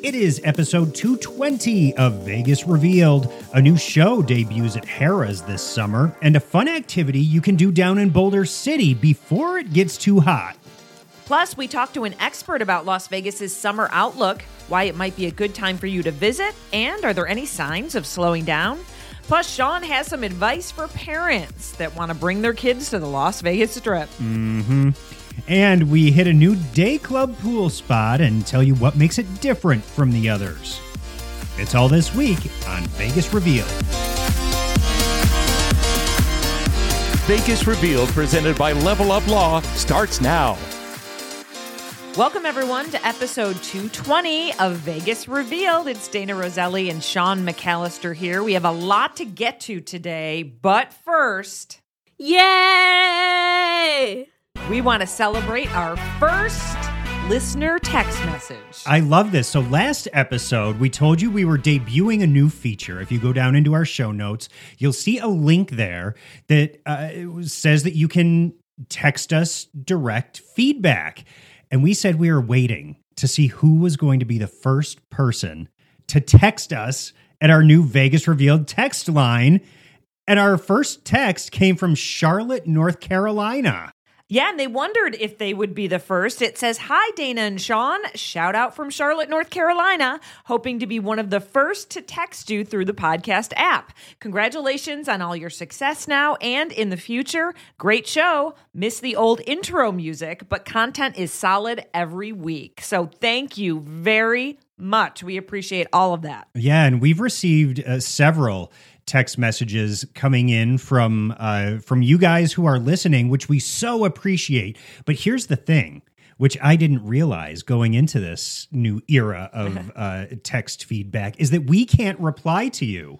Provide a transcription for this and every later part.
It is episode 220 of Vegas Revealed. A new show debuts at Harrah's this summer, and a fun activity you can do down in Boulder City before it gets too hot. Plus, we talked to an expert about Las Vegas's summer outlook, why it might be a good time for you to visit, and are there any signs of slowing down? Plus, Sean has some advice for parents that want to bring their kids to the Las Vegas Strip. And we hit a new day club pool spot and tell you what makes it different from the others. It's all this week on Vegas Revealed. Vegas Revealed, presented by Level Up Law, starts now. Welcome, everyone, to episode 220 of Vegas Revealed. It's Dana Roselli and Sean McAllister here. We have a lot to get to today, but first, Yay! we want to celebrate our first listener text message. I love this. So last episode, we told you we were debuting a new feature. If you go down into our show notes, you'll see a link there that says that you can text us direct feedback. And we said we were waiting to see who was going to be the first person to text us at our new Vegas Revealed text line. And our first text came from Charlotte, North Carolina. Yeah, and they wondered if they would be the first. It says, "Hi, Dana and Sean. Shout out from Charlotte, North Carolina. Hoping to be one of the first to text you through the podcast app. Congratulations on all your success now and in the future. Great show. Miss the old intro music, but content is solid every week. So thank you very much. We appreciate all of that." Yeah, and we've received several text messages coming in from you guys who are listening, which we so appreciate. But here's the thing, which I didn't realize going into this new era of text feedback, is that we can't reply to you.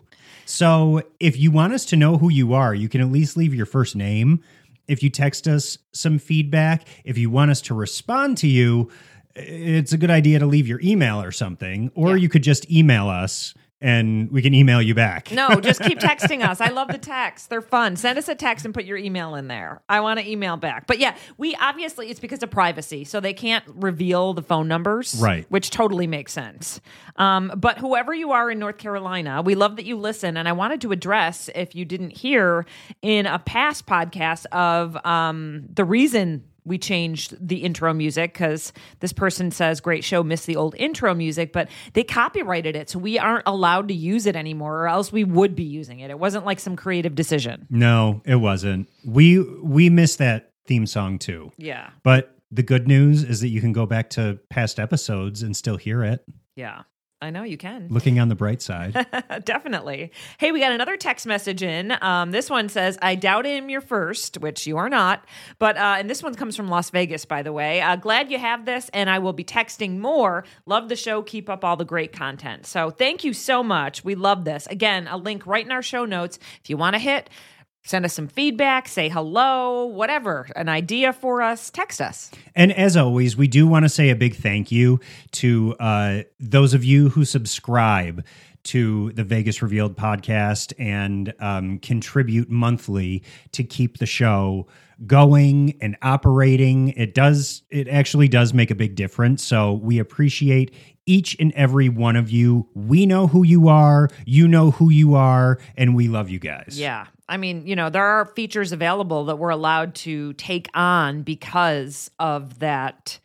So if you want us to know who you are, you can at least leave your first name. If you text us some feedback, if you want us to respond to you, it's a good idea to leave your email or something, or you could just email us and we can email you back. No, just keep texting us. I love the texts. They're fun. Send us a text and put your email in there. I want to email back. But yeah, we obviously, it's because of privacy. So they can't reveal the phone numbers. Right. Which totally makes sense. But whoever you are in North Carolina, we love that you listen. And I wanted to address, if you didn't hear in a past podcast, of the reason we changed the intro music, because this person says, "Great show, miss the old intro music," but they copyrighted it, so we aren't allowed to use it anymore, or else we would be using it. It wasn't like some creative decision. No, it wasn't. We miss that theme song too. Yeah. But the good news is that you can go back to past episodes and still hear it. Yeah. I know you can. Looking on the bright side. Definitely. Hey, we got another text message in. This one says, "I doubt I'm your first," which you are not. But and this one comes from Las Vegas, by the way. "Glad you have this, and I will be texting more. Love the show. Keep up all the great content." So thank you so much. We love this. Again, a link right in our show notes. If you want to send us some feedback, say hello, whatever, an idea for us, text us. And as always, we do want to say a big thank you to those of you who subscribe to the Vegas Revealed podcast and contribute monthly to keep the show going and operating. It actually does make a big difference. So we appreciate each and every one of you. We know who you are, you know who you are, and we love you guys. Yeah. I mean, there are features available that we're allowed to take on because of that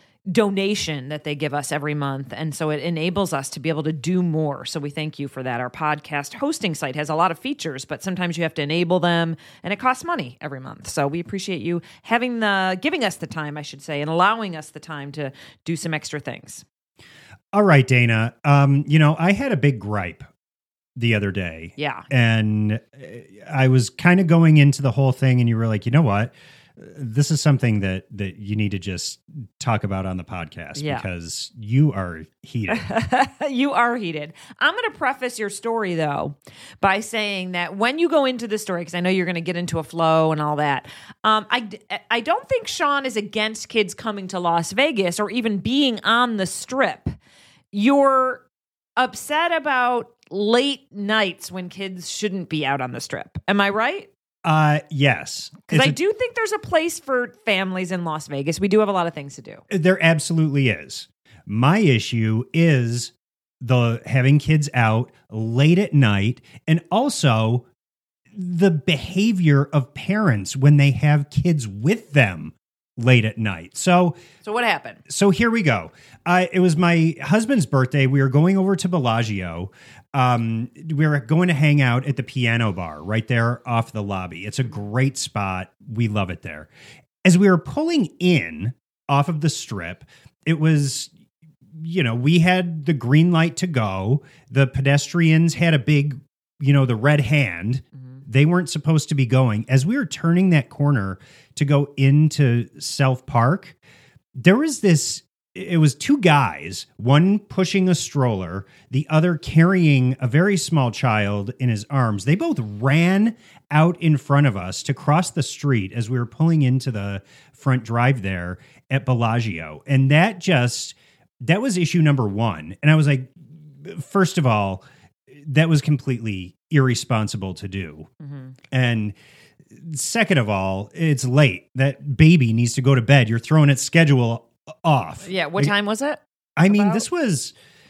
donation that they give us every month. And so it enables us to be able to do more. So we thank you for that. Our podcast hosting site has a lot of features, but sometimes you have to enable them, and it costs money every month. So we appreciate you giving us the time, I should say, and allowing us the time to do some extra things. All right, Dana. I had a big gripe the other day. Yeah. And I was kind of going into the whole thing, and you were like, you know what? This is something that you need to just talk about on the podcast because you are heated. You are heated. I'm going to preface your story, though, by saying that when you go into the story, because I know you're going to get into a flow and all that, I don't think Sean is against kids coming to Las Vegas or even being on the Strip. You're upset about late nights when kids shouldn't be out on the Strip. Am I right? Yes. Because I do think there's a place for families in Las Vegas. We do have a lot of things to do. There absolutely is. My issue is the having kids out late at night, and also the behavior of parents when they have kids with them late at night. So what happened? So here we go. It was my husband's birthday. We were going over to Bellagio. We were going to hang out at the Piano Bar right there off the lobby. It's a great spot. We love it there. As we were pulling in off of the strip, it was, we had the green light to go. The pedestrians had a big, the red hand. They weren't supposed to be going. As we were turning that corner to go into South Park, there was it was two guys, one pushing a stroller, the other carrying a very small child in his arms. They both ran out in front of us to cross the street as we were pulling into the front drive there at Bellagio. And that was issue number one. And I was like, first of all, that was completely irresponsible to do. And second of all, it's late. That baby needs to go to bed. You're throwing its schedule off. Yeah. What time was it? I mean, this was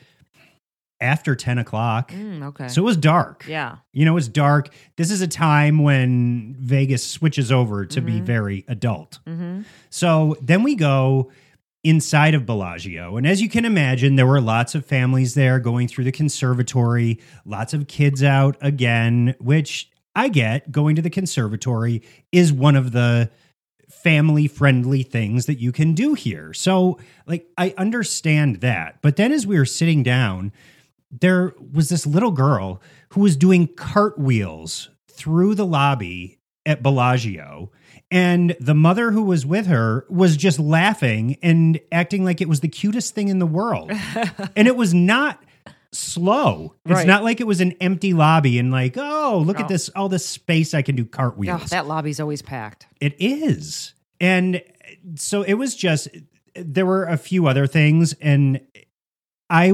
after 10 o'clock. Okay. So it was dark. Yeah. It's dark. This is a time when Vegas switches over to be very adult. So then we go inside of Bellagio. And as you can imagine, there were lots of families there going through the conservatory, lots of kids out again, which I get. Going to the conservatory is one of the family-friendly things that you can do here. So, I understand that. But then as we were sitting down, there was this little girl who was doing cartwheels through the lobby at Bellagio. And the mother who was with her was just laughing and acting like it was the cutest thing in the world. And it was not slow. It's Right. not like it was an empty lobby and look at this, all this space I can do cartwheels. Oh, that lobby's always packed. It is. And so it was there were a few other things, and I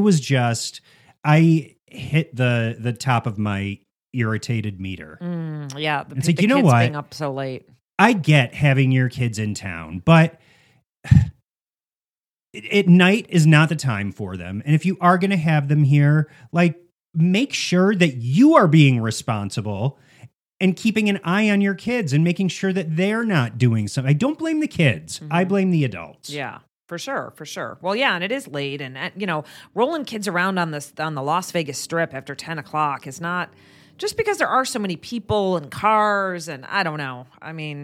hit the top of my irritated meter. Yeah. It's The like, you know kids what? being up so late. I get having your kids in town, but at night is not the time for them. And if you are going to have them here, make sure that you are being responsible and keeping an eye on your kids and making sure that they're not doing something. I don't blame the kids. I blame the adults. Yeah. For sure. Well, yeah, and it is late, and rolling kids around on the Las Vegas Strip after 10 o'clock is not just because there are so many people and cars, and I don't know. I mean,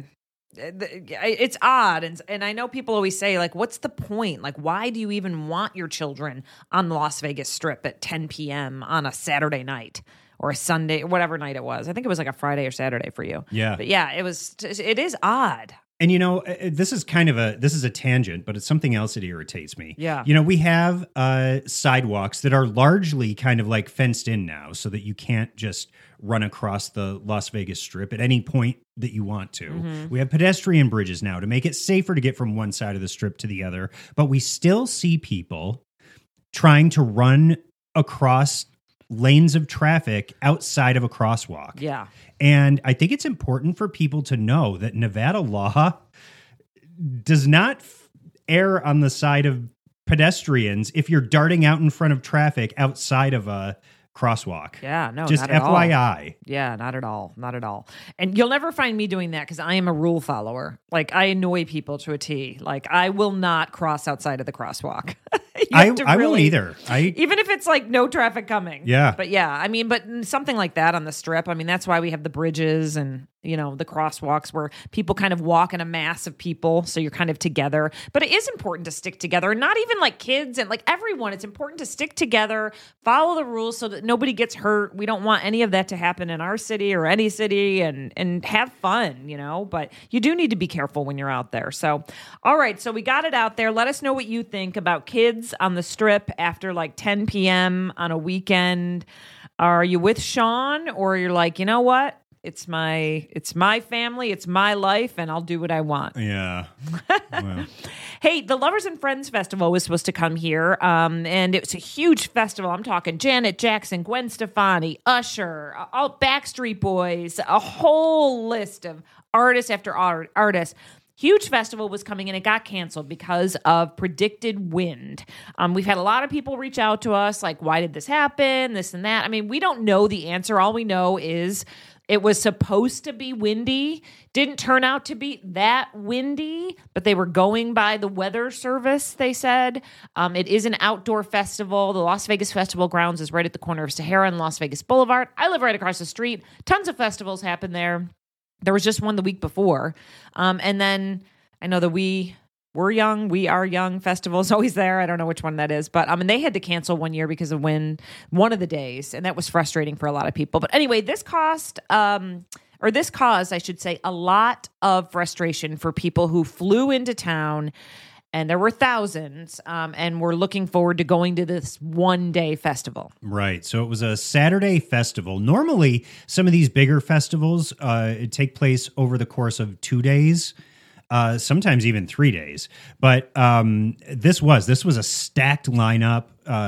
it's odd, and I know people always say, what's the point? Why do you even want your children on the Las Vegas Strip at 10 p.m. on a Saturday night or a Sunday, or whatever night it was? I think it was a Friday or Saturday for you. Yeah. But yeah, it is odd. And this is a tangent, but it's something else that irritates me. Yeah. We have sidewalks that are largely kind of fenced in now, so that you can't just run across the Las Vegas Strip at any point that you want to. We have pedestrian bridges now to make it safer to get from one side of the strip to the other, but we still see people trying to run across lanes of traffic outside of a crosswalk. Yeah. And I think it's important for people to know that Nevada law does not err on the side of pedestrians if you're darting out in front of traffic outside of a crosswalk. Yeah, no, just not at FYI. all. Yeah, not at all. Not at all. And you'll never find me doing that because I am a rule follower. I annoy people to a T. I will not cross outside of the crosswalk. I won't either. Even if it's no traffic coming. Yeah. But yeah, but something like that on the Strip. That's why we have the bridges and, the crosswalks where people kind of walk in a mass of people. So you're kind of together. But it is important to stick together. Not even kids and everyone. It's important to stick together, follow the rules so that nobody gets hurt. We don't want any of that to happen in our city or any city, and have fun, But you do need to be careful when you're out there. So, all right. So we got it out there. Let us know what you think about kids on the Strip after 10 p.m. on a weekend. Are you with Sean, or you're you know what? It's my family, it's my life, and I'll do what I want. Yeah. Well. Hey, the Lovers and Friends Festival was supposed to come here, and it's a huge festival. I'm talking Janet Jackson, Gwen Stefani, Usher, all Backstreet Boys, a whole list of artists after artists. huge festival was coming and it got canceled because of predicted wind. We've had a lot of people reach out to us like, why did this happen? This and that. I mean, we don't know the answer. All we know is it was supposed to be windy, didn't turn out to be that windy, but they were going by the weather service, they said. It is an outdoor festival. The Las Vegas Festival Grounds is right at the corner of Sahara and Las Vegas Boulevard. I live right across the street. Tons of festivals happen there. There was just one the week before. And then I know that We Are Young festival is always there. I don't know which one that is, but and they had to cancel one year because of wind one of the days, and that was frustrating for a lot of people. But anyway, this caused, I should say, a lot of frustration for people who flew into town, and there were thousands, and were looking forward to going to this one-day festival. Right. So it was a Saturday festival. Normally, some of these bigger festivals take place over the course of 2 days. Sometimes even 3 days. But this was a stacked lineup,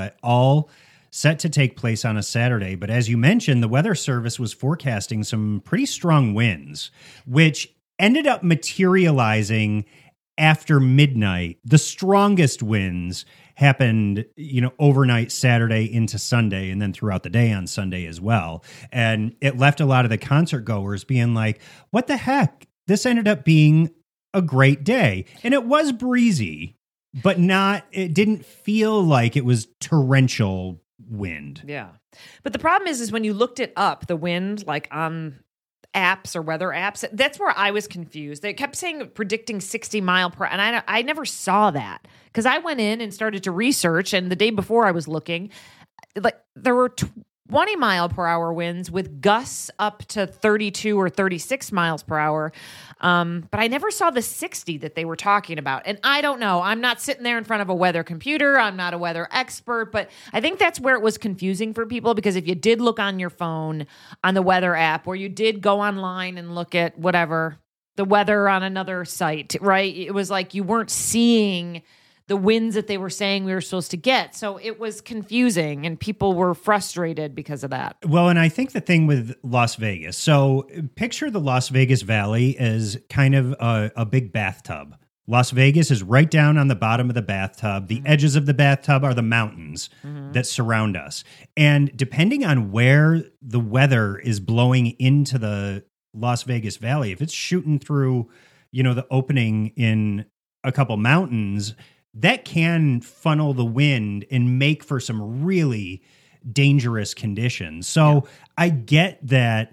all set to take place on a Saturday. But as you mentioned, the Weather Service was forecasting some pretty strong winds, which ended up materializing after midnight. The strongest winds happened, overnight Saturday into Sunday, and then throughout the day on Sunday as well. And it left a lot of the concert goers being like, what the heck? This ended up being a great day. And it was breezy, but it didn't feel like it was torrential wind. Yeah. But the problem is when you looked it up, the wind, like on apps or weather apps, that's where I was confused. They kept saying predicting 60 mile per, and I never saw that because I went in and started to research, and the day before I was looking, like there were 20 mile per hour winds with gusts up to 32 or 36 miles per hour. But I never saw the 60 that they were talking about. And I don't know. I'm not sitting there in front of a weather computer. I'm not a weather expert. But I think that's where it was confusing for people, because if you did look on your phone on the weather app, or you did go online and look at whatever, the weather on another site, right? It was like you weren't seeing the winds that they were saying we were supposed to get. So it was confusing, and people were frustrated because of that. Well, and I think the thing with Las Vegas, so picture the Las Vegas Valley as kind of a big bathtub. Las Vegas is right down on the bottom of the bathtub. The edges of the bathtub are the mountains that surround us. And depending on where the weather is blowing into the Las Vegas Valley, if it's shooting through, the opening in a couple mountains, that can funnel the wind and make for some really dangerous conditions. So I get that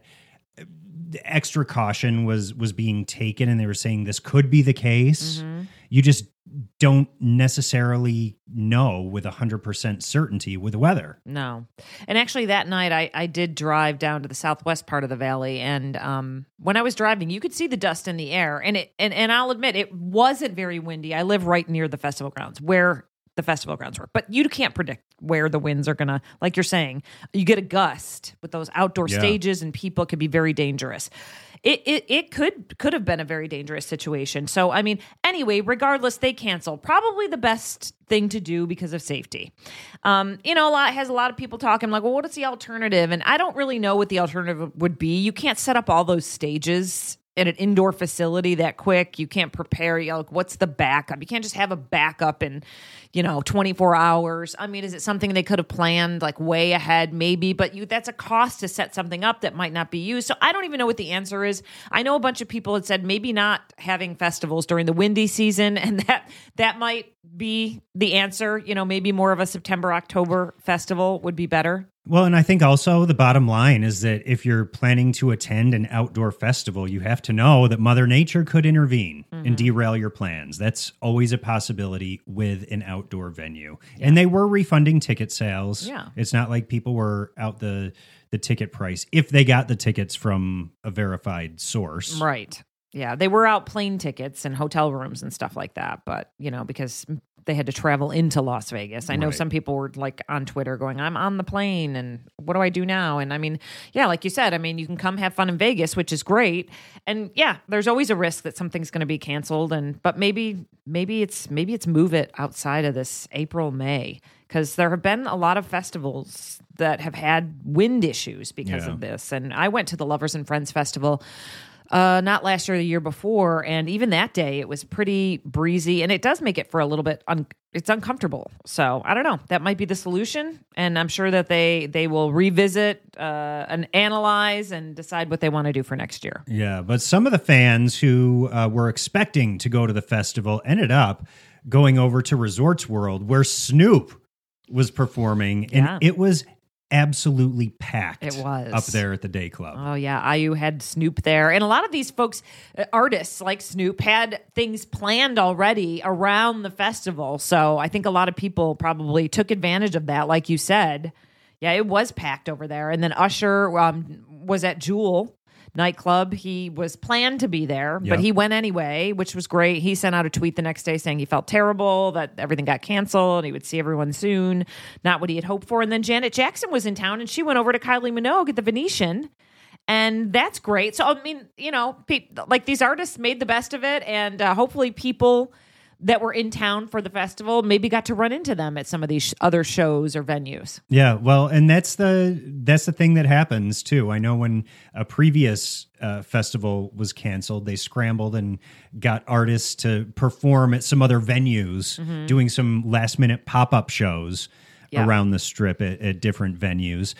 extra caution was being taken, and they were saying this could be the case. You just don't necessarily know with 100% certainty with the weather. No. And actually that night I did drive down to the southwest part of the valley, and when I was driving, you could see the dust in the air, and I'll admit it wasn't very windy. I live right near the festival grounds where the festival grounds were, but you can't predict where the winds are gonna, like you're saying, you get a gust with those outdoor stages, and people could be very dangerous. It could have been a very dangerous situation. So, I mean, anyway, regardless, they canceled. Probably the best thing to do because of safety. A lot of people talking like, well, what is the alternative? And I don't really know what the alternative would be. You can't set up all those stages in an indoor facility that quick. You can't prepare. What's the backup? You can't just have a backup in, 24 hours. I mean, is it something they could have planned like way ahead? Maybe, but that's a cost to set something up that might not be used. So I don't even know what the answer is. I know a bunch of people had said maybe not having festivals during the windy season, and that might be the answer. Maybe more of a September, October festival would be better. Well, and I think also the bottom line is that if you're planning to attend an outdoor festival, you have to know that Mother Nature could intervene and derail your plans. That's always a possibility with an outdoor venue. Yeah. And they were refunding ticket sales. Yeah. It's not like people were out the ticket price if they got the tickets from a verified source. Right. Yeah, they were out plane tickets and hotel rooms and stuff like that, but, because they had to travel into Las Vegas. I know some people were like on Twitter going, I'm on the plane and what do I do now? And I mean, yeah, like you said, I mean, you can come have fun in Vegas, which is great. And yeah, there's always a risk that something's going to be canceled. But maybe it's move it outside of this April, May, because there have been a lot of festivals that have had wind issues because of this. And I went to the Lovers and Friends Festival Not last year, the year before. And even that day, it was pretty breezy. And it does make it for a little bit, it's uncomfortable. So I don't know. That might be the solution. And I'm sure that they will revisit and analyze and decide what they want to do for next year. Yeah, but some of the fans who were expecting to go to the festival ended up going over to Resorts World, where Snoop was performing. And it was absolutely packed. It was up there at the Day Club. Oh yeah, IU had Snoop there, and a lot of these folks, artists like Snoop, had things planned already around the festival. So I think a lot of people probably took advantage of that, like you said. Yeah, it was packed over there, and then Usher was at Jewel nightclub. He was planned to be there, but he went anyway, which was great. He sent out a tweet the next day saying he felt terrible, that everything got canceled, and he would see everyone soon. Not what he had hoped for. And then Janet Jackson was in town, and she went over to Kylie Minogue at the Venetian, and that's great. So, I mean, you know, like these artists made the best of it, and hopefully people that were in town for the festival maybe got to run into them at some of these other shows or venues. Yeah, well, and that's the thing that happens too. I know when a previous festival was canceled, they scrambled and got artists to perform at some other venues, doing some last minute pop-up shows around the strip at different venues.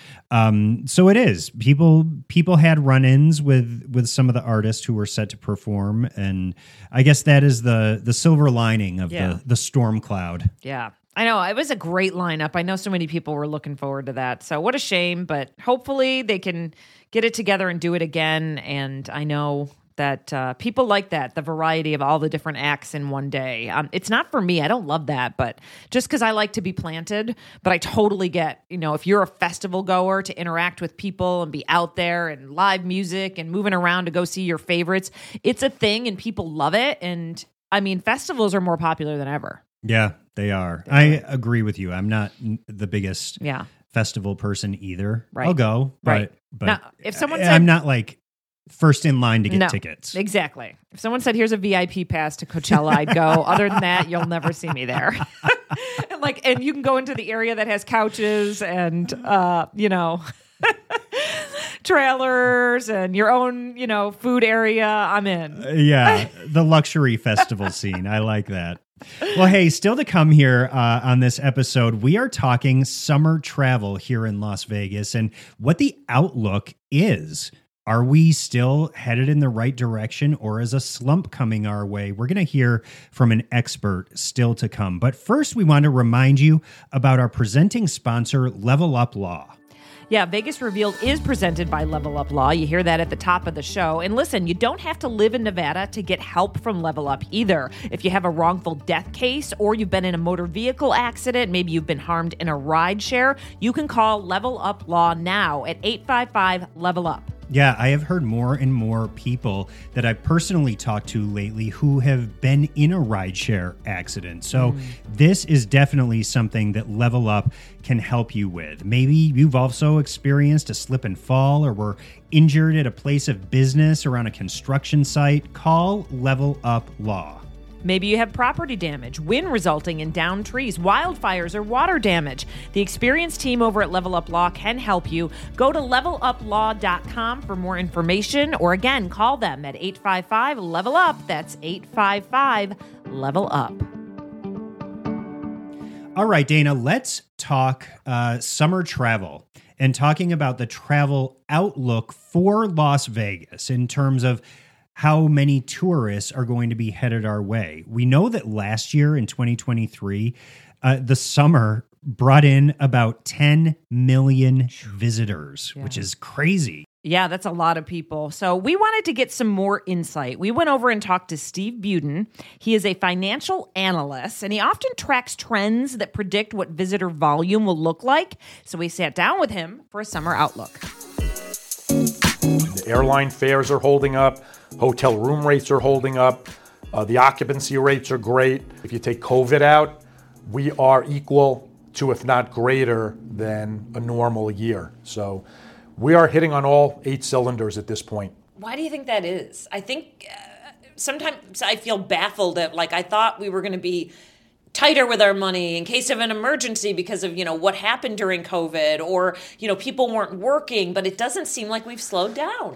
So it is. People had run-ins with some of the artists who were set to perform, and I guess that is the silver lining of the storm cloud. Yeah. I know. It was a great lineup. I know so many people were looking forward to that. So what a shame, but hopefully they can get it together and do it again. And I know that people like that, the variety of all the different acts in one day. It's not for me. I don't love that, but just because I like to be planted, but I totally get, you know, if you're a festival goer, to interact with people and be out there and live music and moving around to go see your favorites, it's a thing and people love it. And I mean, festivals are more popular than ever. Yeah, they are. I agree with you. I'm not the biggest festival person either. Right. I'll go, but now, if someone said, I'm not like first in line to get tickets. Exactly. If someone said, here's a VIP pass to Coachella, I'd go. Other than that, you'll never see me there. and you can go into the area that has couches and, you know, trailers and your own, you know, food area. I'm in. Yeah. The luxury festival scene. I like that. Well, hey, still to come here on this episode, we are talking summer travel here in Las Vegas and what the outlook is. Are we still headed in the right direction, or is a slump coming our way? We're going to hear from an expert still to come. But first, we want to remind you about our presenting sponsor, Level Up Law. Yeah, Vegas Revealed is presented by Level Up Law. You hear that at the top of the show. And listen, you don't have to live in Nevada to get help from Level Up either. If you have a wrongful death case, or you've been in a motor vehicle accident, maybe you've been harmed in a ride share, you can call Level Up Law now at 855-LEVEL-UP. Yeah, I have heard more and more people that I've personally talked to lately who have been in a rideshare accident. So this is definitely something that Level Up can help you with. Maybe you've also experienced a slip and fall, or were injured at a place of business or on a construction site. Call Level Up Law. Maybe you have property damage, wind resulting in downed trees, wildfires, or water damage. The experienced team over at Level Up Law can help you. Go to leveluplaw.com for more information, or again, call them at 855-LEVEL-UP. That's 855-LEVEL-UP. All right, Dana, let's talk summer travel and talking about the travel outlook for Las Vegas in terms of how many tourists are going to be headed our way. We know that last year in 2023, the summer brought in about 10 million visitors, which is crazy. Yeah, that's a lot of people. So we wanted to get some more insight. We went over and talked to Steve Buden. He is a financial analyst, and he often tracks trends that predict what visitor volume will look like. So we sat down with him for a summer outlook. The airline fares are holding up. Hotel room rates are holding up. The occupancy rates are great. If you take COVID out, we are equal to, if not greater than, a normal year. So we are hitting on all 8 cylinders at this point. Why do you think that is? I think sometimes I feel baffled at, like, I thought we were going to be tighter with our money in case of an emergency because of, you know, what happened during COVID, or, you know, people weren't working, but it doesn't seem like we've slowed down.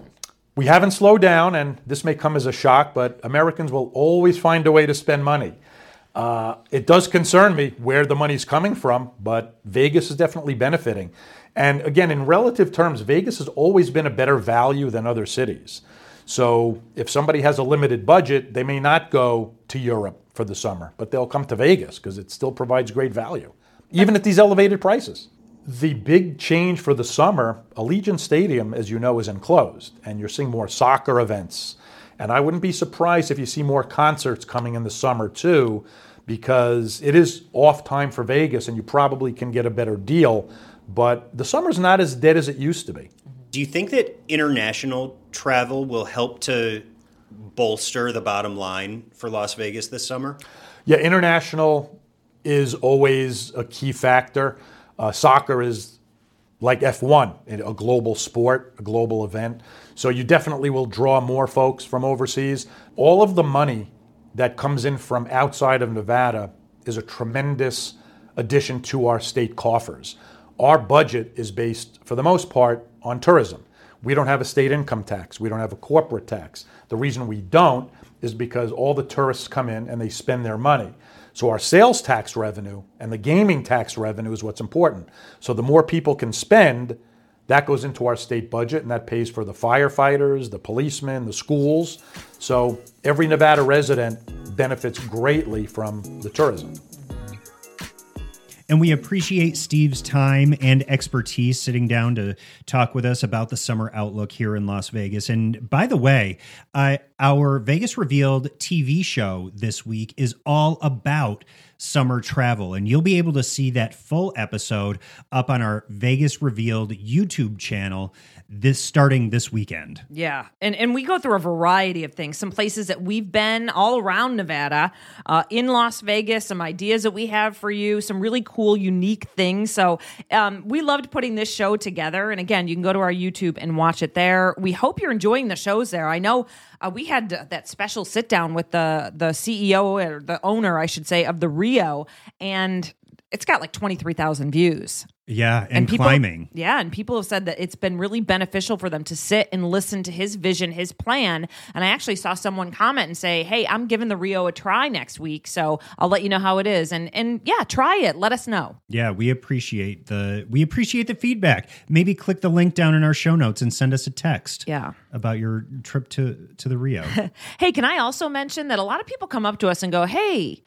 We haven't slowed down, and this may come as a shock, but Americans will always find a way to spend money. It does concern me where the money's coming from, but Vegas is definitely benefiting. And again, in relative terms, Vegas has always been a better value than other cities. So if somebody has a limited budget, they may not go to Europe for the summer, but they'll come to Vegas because it still provides great value, even at these elevated prices. The big change for the summer, Allegiant Stadium, as you know, is enclosed, and you're seeing more soccer events. And I wouldn't be surprised if you see more concerts coming in the summer too, because it is off time for Vegas and you probably can get a better deal. But the summer's not as dead as it used to be. Do you think that international travel will help to bolster the bottom line for Las Vegas this summer? Yeah, international is always a key factor. Soccer is like F1, a global sport, a global event. So you definitely will draw more folks from overseas. All of the money that comes in from outside of Nevada is a tremendous addition to our state coffers. Our budget is based, for the most part, on tourism. We don't have a state income tax. We don't have a corporate tax. The reason we don't is because all the tourists come in and they spend their money. So our sales tax revenue and the gaming tax revenue is what's important. So the more people can spend, that goes into our state budget, and that pays for the firefighters, the policemen, the schools. So every Nevada resident benefits greatly from the tourism. And we appreciate Steve's time and expertise sitting down to talk with us about the summer outlook here in Las Vegas. And by the way, our Vegas Revealed TV show this week is all about summer travel. And you'll be able to see that full episode up on our Vegas Revealed YouTube channel starting this weekend. Yeah. And we go through a variety of things, some places that we've been all around Nevada, in Las Vegas, some ideas that we have for you, some really cool, unique things. So we loved putting this show together. And again, you can go to our YouTube and watch it there. We hope you're enjoying the shows there. I know we had that special sit down with the CEO, or the owner, I should say, of the Rio, and it's got like 23,000 views. Yeah, and people, climbing. Yeah, and people have said that it's been really beneficial for them to sit and listen to his vision, his plan. And I actually saw someone comment and say, hey, I'm giving the Rio a try next week, so I'll let you know how it is. And yeah, try it. Let us know. Yeah, we appreciate the feedback. Maybe click the link down in our show notes and send us a text. Yeah. About your trip to the Rio. Hey, can I also mention that a lot of people come up to us and go, hey,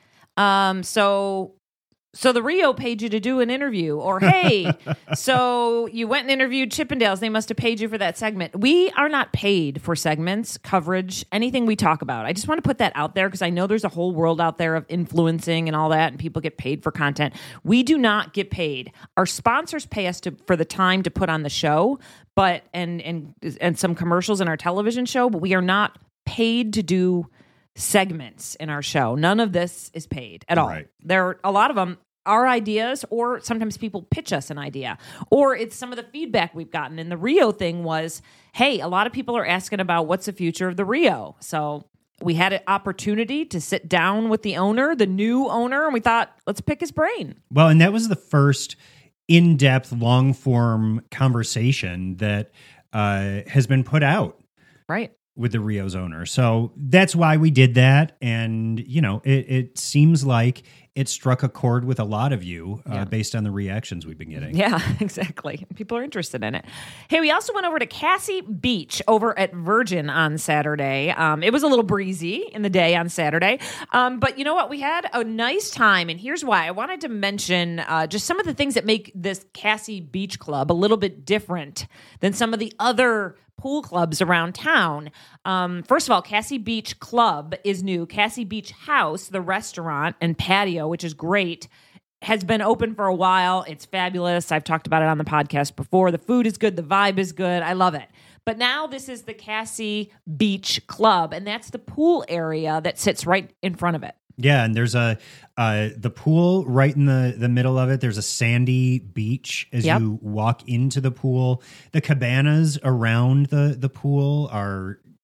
so the Rio paid you to do an interview, or hey, so you went and interviewed Chippendales. They must have paid you for that segment. We are not paid for segments, coverage, anything we talk about. I just want to put that out there because I know there's a whole world out there of influencing and all that, and people get paid for content. We do not get paid. Our sponsors pay us for the time to put on the show, but and some commercials in our television show, but we are not paid to do segments in our show. None of this is paid at all. Right. There are a lot of them are ideas, or sometimes people pitch us an idea, or it's some of the feedback we've gotten. And the Rio thing was, hey, a lot of people are asking about what's the future of the Rio. So we had an opportunity to sit down with the owner, the new owner, and we thought, let's pick his brain. Well, and that was the first in-depth, long-form conversation that has been put out. Right. With the Rio's owner. So that's why we did that. And, you know, it seems like it struck a chord with a lot of you based on the reactions we've been getting. Yeah, exactly. People are interested in it. Hey, we also went over to Cassie Beach over at Virgin on Saturday. It was a little breezy in the day on Saturday. But you know what? We had a nice time. And here's why. I wanted to mention just some of the things that make this Cassie Beach Club a little bit different than some of the other pool clubs around town. First of all, Cassie Beach Club is new. Cassie Beach House, the restaurant and patio, which is great, has been open for a while. It's fabulous. I've talked about it on the podcast before. The food is good. The vibe is good. I love it. But now this is the Cassie Beach Club, and that's the pool area that sits right in front of it. Yeah, and there's the pool right in the middle of it. There's a sandy beach as you walk into the pool. The cabanas around the pool are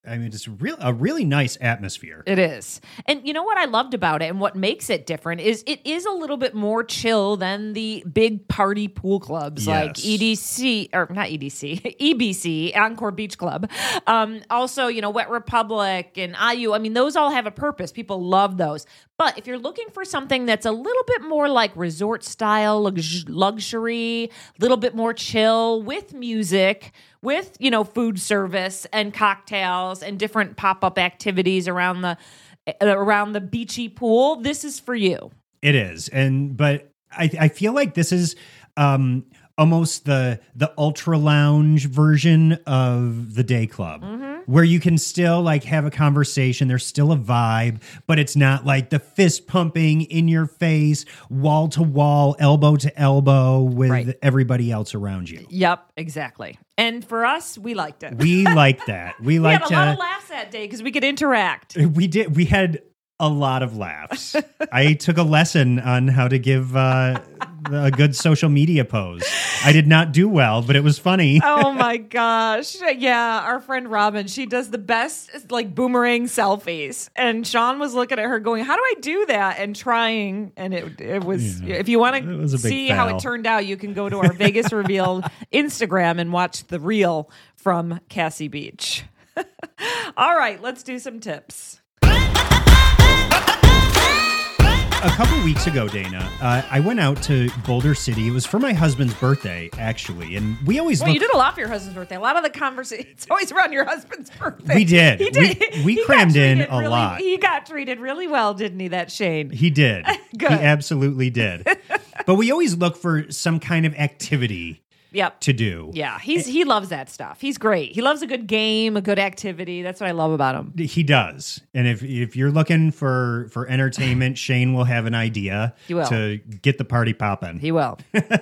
I mean, it's a really nice atmosphere. It is. And you know what I loved about it and what makes it different is it is a little bit more chill than the big party pool clubs like EDC, or not EDC, EBC, Encore Beach Club. Also, Wet Republic and IU. I mean, those all have a purpose. People love those. But if you're looking for something that's a little bit more like resort style, luxury, a little bit more chill with music, with, food service and cocktails and different pop-up activities around the beachy pool, this is for you. It is. But I feel like this is almost the ultra lounge version of the day club, where you can still like have a conversation. There's still a vibe, but it's not like the fist pumping in your face, wall to wall, elbow to elbow with everybody else around you. Yep, exactly. And for us, we liked it. We liked that. We had a lot of laughs that day because we could interact. We did. We had a lot of laughs. I took a lesson on how to give a good social media pose. I did not do well, but it was funny. Oh my gosh. Yeah, our friend Robin, she does the best like boomerang selfies. And Sean was looking at her going, how do I do that? And trying. And it was, if you want to see how it turned out, you can go to our Vegas Revealed Instagram and watch the reel from Cassie Beach. All right, let's do some tips. A couple weeks ago, Dana, I went out to Boulder City. It was for my husband's birthday, actually. And we always you did a lot for your husband's birthday. A lot of the conversation, it's always around your husband's birthday. We did. We crammed in a lot. He got treated really well, didn't he, that Shane? He did. Good. He absolutely did. But we always look for some kind of activity to do. Yeah, he loves that stuff. He's great. He loves a good game, a good activity. That's what I love about him. He does. And if you're looking for entertainment, Shane will have an idea to get the party popping. He will.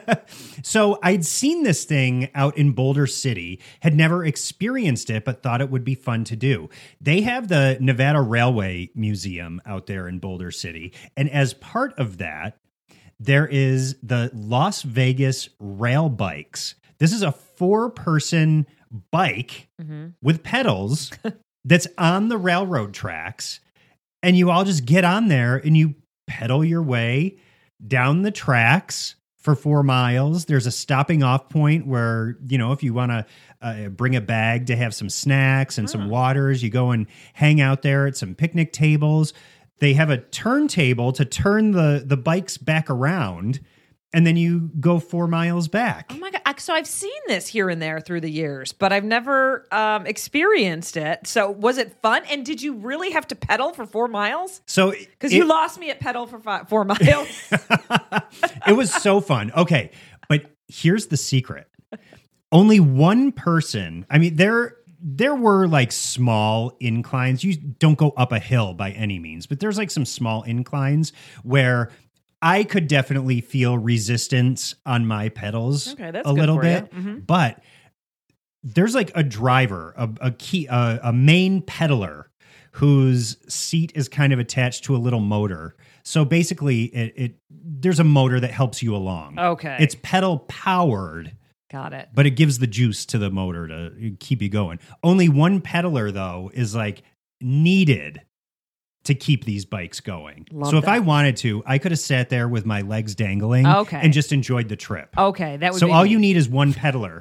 So I'd seen this thing out in Boulder City, had never experienced it, but thought it would be fun to do. They have the Nevada Railway Museum out there in Boulder City. And as part of that, there is the Las Vegas Rail Bikes. This is a 4-person bike with pedals that's on the railroad tracks. And you all just get on there and you pedal your way down the tracks for 4 miles. There's a stopping off point where, if you want to bring a bag to have some snacks and some waters, you go and hang out there at some picnic tables. They have a turntable to turn the bikes back around, and then you go 4 miles back. Oh my God. So I've seen this here and there through the years, but I've never experienced it. So was it fun? And did you really have to pedal for 4 miles? So because you lost me at pedal for 4 miles. It was so fun. Okay. But here's the secret. Only one person, I mean, there were like small inclines. You don't go up a hill by any means, but there's like some small inclines where I could definitely feel resistance on my pedals a little bit. But there's like a driver, a main pedaler whose seat is kind of attached to a little motor. So basically there's a motor that helps you along. Okay. It's pedal powered. Got it. But it gives the juice to the motor to keep you going. Only one pedaler, though, is like needed to keep these bikes going. If I wanted to, I could have sat there with my legs dangling and just enjoyed the trip. Okay, that would be all me. You need is one pedaler.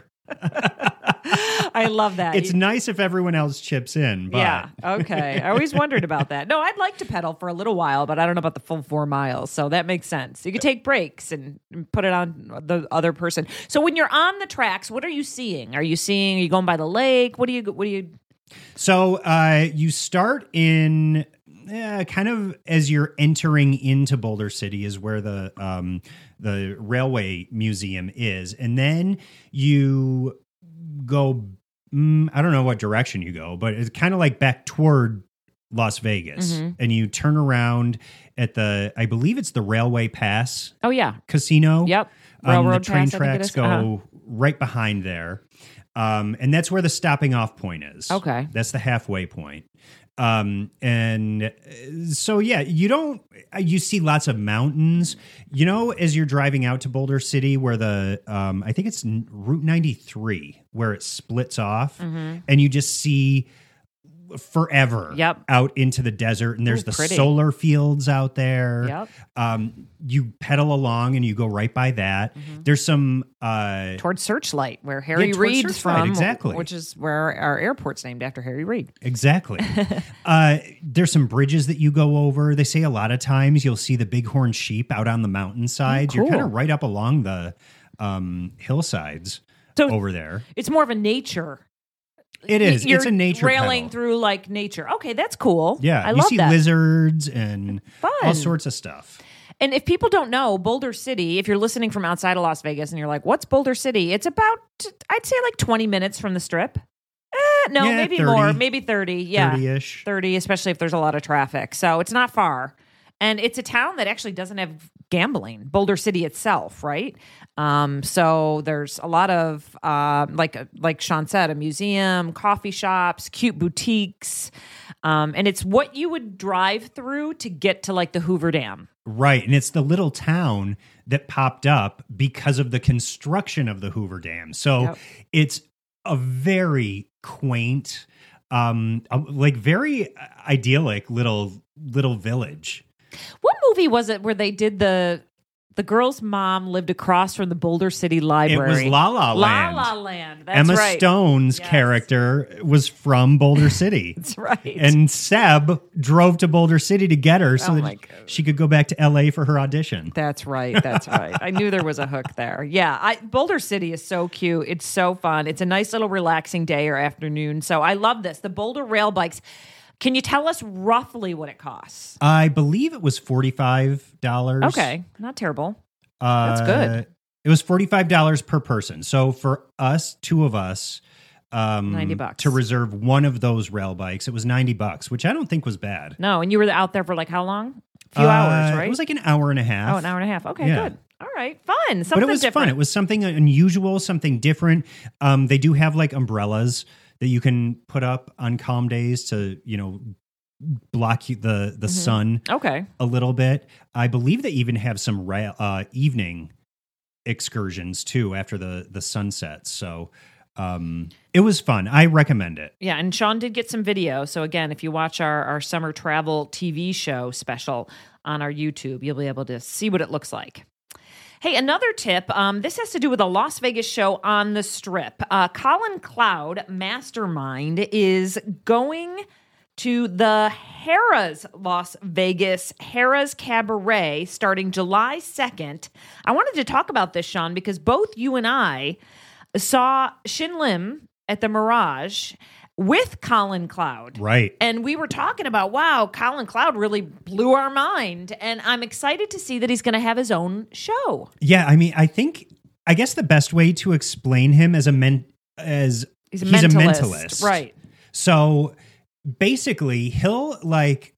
I love that. It's nice if everyone else chips in. But. Yeah, okay. I always wondered about that. No, I'd like to pedal for a little while, but I don't know about the full 4 miles. So that makes sense. You could take breaks and put it on the other person. So when you're on the tracks, what are you seeing? Are you going by the lake? What do you? So you start in kind of as you're entering into Boulder City is where the Railway Museum is. And then you go, I don't know what direction you go, but it's kind of like back toward Las Vegas. And you turn around at I believe it's the Railway Pass. Oh, yeah. Casino. Yep. Railroad the train Pass, tracks go right behind there. And that's where the stopping off point is. Okay. That's the halfway point. And so, yeah, you see lots of mountains, as you're driving out to Boulder City where I think it's Route 93 where it splits off and you just see forever Yep. out into the desert, and there's the pretty. solar fields out there. Yep. You pedal along and you go right by that. There's some Towards Searchlight, where Harry towards Reid's Searchlight, from, exactly. which is where our airport's named after Harry Reid. exactly. There's some bridges that you go over. They say a lot of times you'll see the bighorn sheep out on the mountainsides. Oh, cool. You're kind of right up along the hillsides So over there. it's more of a nature. It is. You're It's a nature railing pedal. through like nature. Okay, that's cool. Yeah, I you love see that. lizards and Fun. all sorts of stuff. And if people don't know, Boulder City, if you're listening from outside of Las Vegas and you're like, what's Boulder City? It's about, I'd say like 20 minutes from the Strip. No, Yeah, maybe 30. more, maybe 30. Yeah. 30-ish. 30, especially if there's a lot of traffic. So it's not far. And it's a town that actually doesn't have gambling, Boulder City itself, right? So there's a lot of, like Sean said, a museum, coffee shops, cute boutiques. And it's what you would drive through to get to like the Hoover Dam. Right. And it's the little town that popped up because of the construction of the Hoover Dam. So Yep. it's a very quaint, like very idyllic little village. What movie was it where they did the girl's mom lived across from the Boulder City Library? It was La La Land. La La Land. That's Emma right. Stone's Yes. character was from Boulder City. That's right. And Seb drove to Boulder City to get her so Oh my that God. she could go back to LA for her audition. That's right. That's right. I knew there was a hook there. Yeah. Boulder City is so cute. It's so fun. It's a nice little relaxing day or afternoon. So I love this. The Boulder rail bikes. Can you tell us roughly what it costs? I believe it was $45. Okay. Not terrible. That's good. It was $45 per person. So for us, two of us, $90 to reserve one of those rail bikes, it was $90, which I don't think was bad. No. And you were out there for like how long? A few hours, right? It was like an hour and a half. Oh, an hour and a half. Okay, Yeah. good. All right. Fun. Something But it was different. fun. It was something unusual, something different. They do have like umbrellas that you can put up on calm days to, block the sun Okay. a little bit. I believe they even have some evening excursions too after the sunset. So it was fun. I recommend it. Yeah, and Sean did get some video. So again, if you watch our summer travel TV show special on our YouTube, you'll be able to see what it looks like. Hey, another tip. This has to do with a Las Vegas show on the Strip. Colin Cloud Mastermind is going to the Harrah's Las Vegas Harrah's Cabaret starting July 2nd. I wanted to talk about this, Sean, because both you and I saw Shin Lim at the Mirage with Colin Cloud. Right. And we were talking about, wow, Colin Cloud really blew our mind. And I'm excited to see that he's going to have his own show. Yeah, I mean, I guess the best way to explain him as He's a a mentalist. mentalist. Right. So basically, he'll like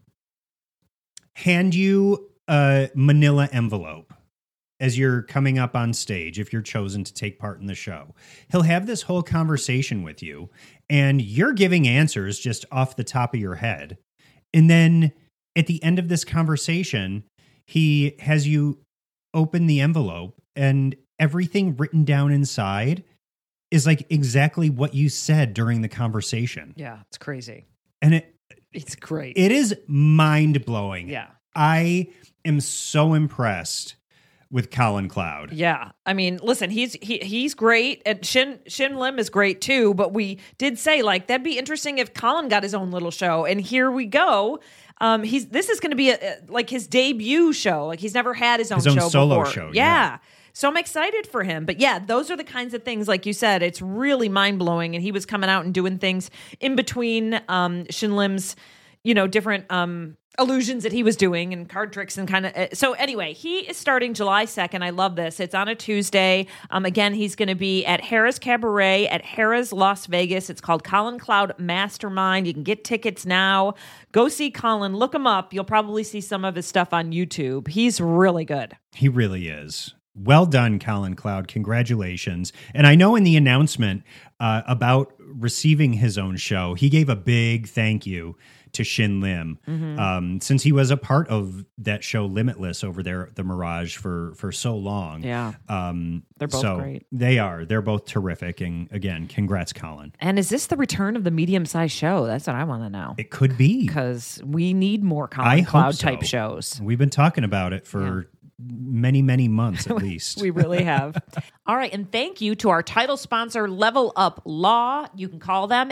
hand you a manila envelope as you're coming up on stage if you're chosen to take part in the show. He'll have this whole conversation with you and you're giving answers just off the top of your head. And then at the end of this conversation, he has you open the envelope and everything written down inside is like exactly what you said during the conversation. Yeah, it's crazy. And It's great. it is mind blowing. Yeah. I am so impressed with Colin Cloud. Yeah. I mean, listen, he's great. And Shin Lim is great too. But we did say, like, that'd be interesting if Colin got his own little show. And here we go. This is going to be like his debut show. Like, he's never had his own show solo before. show. Yeah. So I'm excited for him. But yeah, those are the kinds of things, like you said, it's really mind blowing. And he was coming out and doing things in between Shin Lim's, different illusions that he was doing and card tricks and kind of. So anyway, he is starting July 2nd. I love this. It's on a Tuesday. Again, he's going to be at Harrah's Cabaret at Harrah's Las Vegas. It's called Colin Cloud Mastermind. You can get tickets now. Go see Colin. Look him up. You'll probably see some of his stuff on YouTube. He's really good. He really is. Well done, Colin Cloud. Congratulations. And I know in the announcement about receiving his own show, he gave a big thank you to Shin Lim, since he was a part of that show Limitless over there at the Mirage for so long. Yeah. They're both great. They are. They're both terrific. And again, congrats, Colin. And is this the return of the medium-sized show? That's what I want to know. It could be. Because we need more Colin Cloud type shows. We've been talking about it for many, many months at least. We really have. All right. And thank you to our title sponsor, Level Up Law. You can call them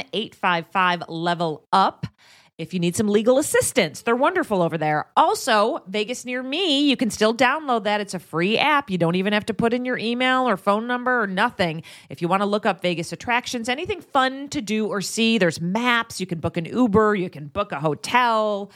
855-LEVEL-UP. If you need some legal assistance, they're wonderful over there. Also, Vegas Near Me, you can still download that. It's a free app. You don't even have to put in your email or phone number or nothing. If you want to look up Vegas attractions, anything fun to do or see, there's maps. You can book an Uber. You can book a hotel.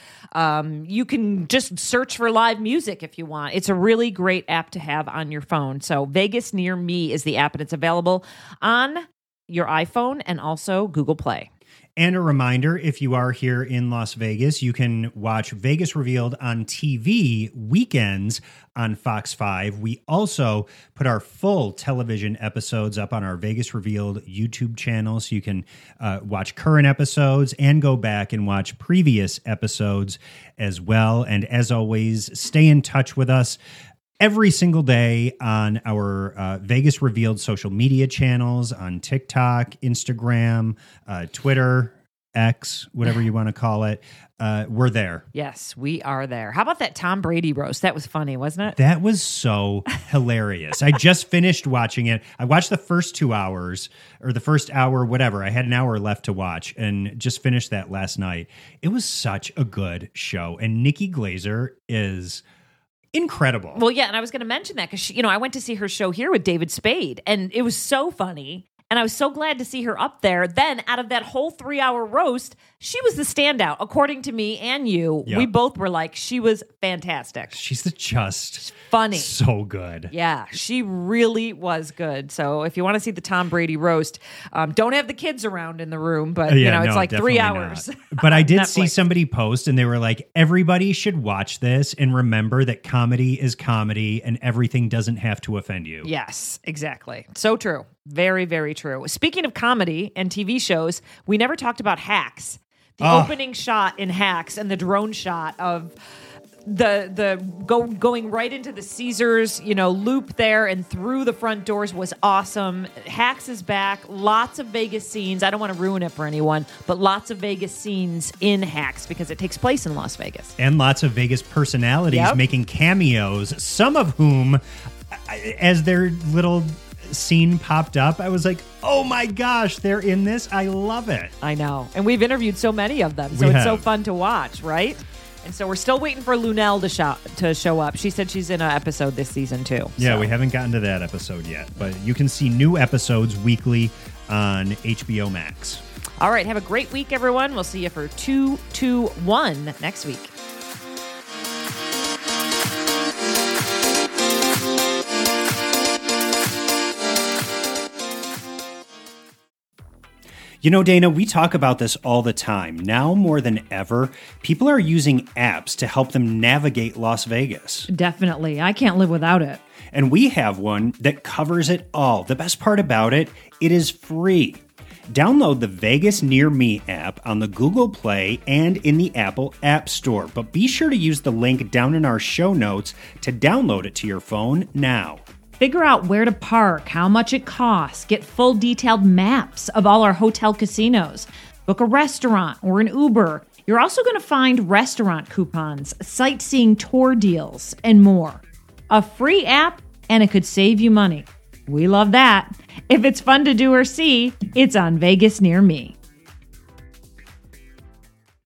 You can just search for live music if you want. It's a really great app to have on your phone. So Vegas Near Me is the app, and it's available on your iPhone and also Google Play. And a reminder, if you are here in Las Vegas, you can watch Vegas Revealed on TV weekends on Fox 5. We also put our full television episodes up on our Vegas Revealed YouTube channel, so you can watch current episodes and go back and watch previous episodes as well. And as always, stay in touch with us every single day on our Vegas Revealed social media channels on TikTok, Instagram, Twitter, X, whatever you want to call it. We're there. Yes, we are there. How about that Tom Brady roast? That was funny, wasn't it? That was so hilarious. I just finished watching it. I watched the first 2 hours or the first hour, whatever. I had an hour left to watch and just finished that last night. It was such a good show. And Nikki Glazer is incredible. Well, yeah, and I was going to mention that because, I went to see her show here with David Spade, and it was so funny. And I was so glad to see her up there. Then, out of that whole 3-hour roast, she was the standout, according to me and you. Yep. We both were like, she was fantastic. She's just funny. So good. Yeah, she really was good. So if you want to see the Tom Brady roast, don't have the kids around in the room, but it's like 3 hours. But I did see somebody post and they were like, everybody should watch this and remember that comedy is comedy and everything doesn't have to offend you. Yes, exactly. So true. Very, very true. Speaking of comedy and TV shows, we never talked about Hacks. The opening shot in Hacks and the drone shot of going right into the Caesars, loop there and through the front doors was awesome. Hacks is back. Lots of Vegas scenes. I don't want to ruin it for anyone, but lots of Vegas scenes in Hacks because it takes place in Las Vegas. And lots of Vegas personalities making cameos, some of whom, as their little scene popped up, I was like, oh my gosh, they're in this. I love it. I know. And we've interviewed so many of them, so it's so fun to watch, right? And so we're still waiting for Lunel to show up. She said she's in an episode this season too. Yeah, we haven't gotten to that episode yet, but you can see new episodes weekly on HBO Max. All right, have a great week, everyone. We'll see you for 221 next week. Dana, we talk about this all the time. Now more than ever, people are using apps to help them navigate Las Vegas. Definitely. I can't live without it. And we have one that covers it all. The best part about it, it is free. Download the Vegas Near Me app on the Google Play and in the Apple App Store. But be sure to use the link down in our show notes to download it to your phone now. Figure out where to park, how much it costs, get full detailed maps of all our hotel casinos, book a restaurant or an Uber. You're also going to find restaurant coupons, sightseeing tour deals, and more. A free app, and it could save you money. We love that. If it's fun to do or see, it's on Vegas Near Me.